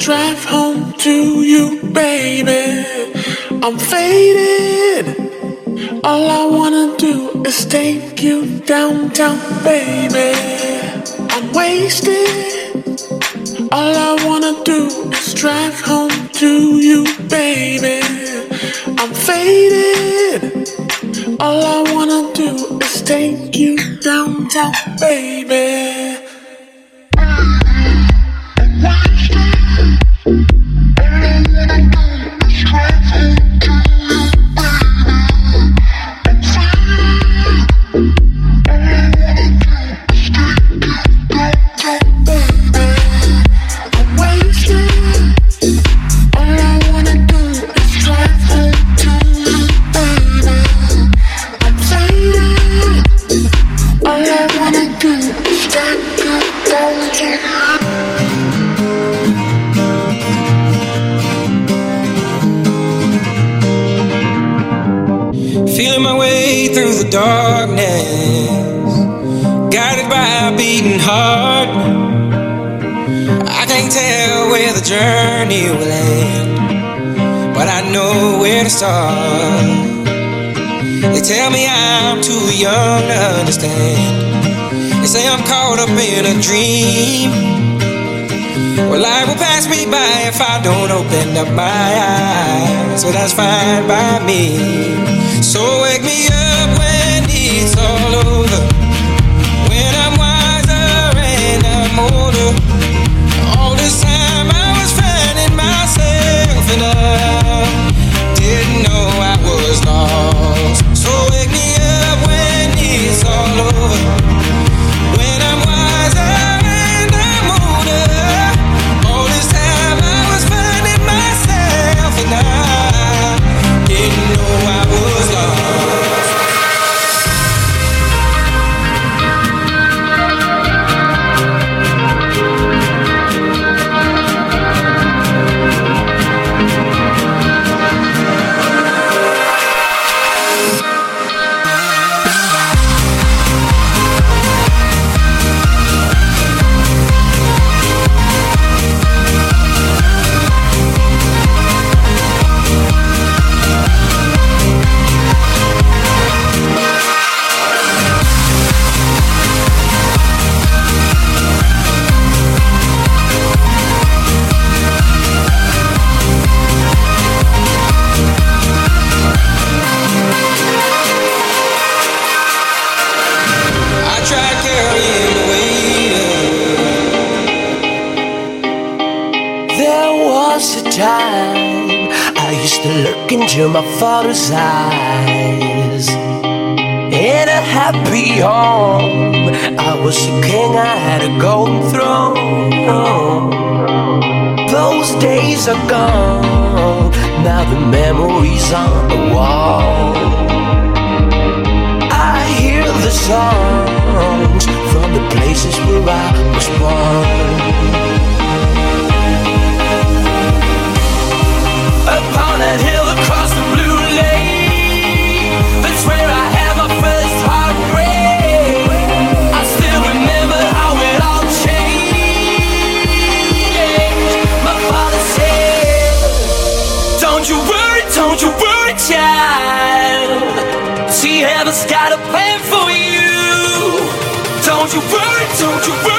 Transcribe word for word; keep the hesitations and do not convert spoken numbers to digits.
drive home to you, baby. I'm faded. All I wanna do is take you downtown, baby. I'm wasted. All I wanna do is drive home to you, baby. I'm faded. All I wanna do is take you downtown, baby. Feeling my way through the darkness, guided by a beating heart. I can't tell where the journey will end, but I know where to start. They tell me I'm too young to understand. They say I'm caught up in a dream. Well, life will pass me by if I don't open up my eyes. So that's fine by me. So wake me up when it's all over, when I'm wiser and I'm older. All this time I was finding myself and I didn't know I was lost. So wake me up when it's all over, when I'm wiser and I'm older. All this time I was finding myself and I didn't know I was lost. Time I used to look into my father's eyes. In a happy home, I was a king, I had a golden throne. Those days are gone, now the memories on the wall. I hear the songs from the places where I was born. Upon that hill across the blue lake, that's where I had my first heartbreak. I still remember how it all changed. My father said, don't you worry, don't you worry, child. See, heaven's got a plan for you. Don't you worry, don't you worry.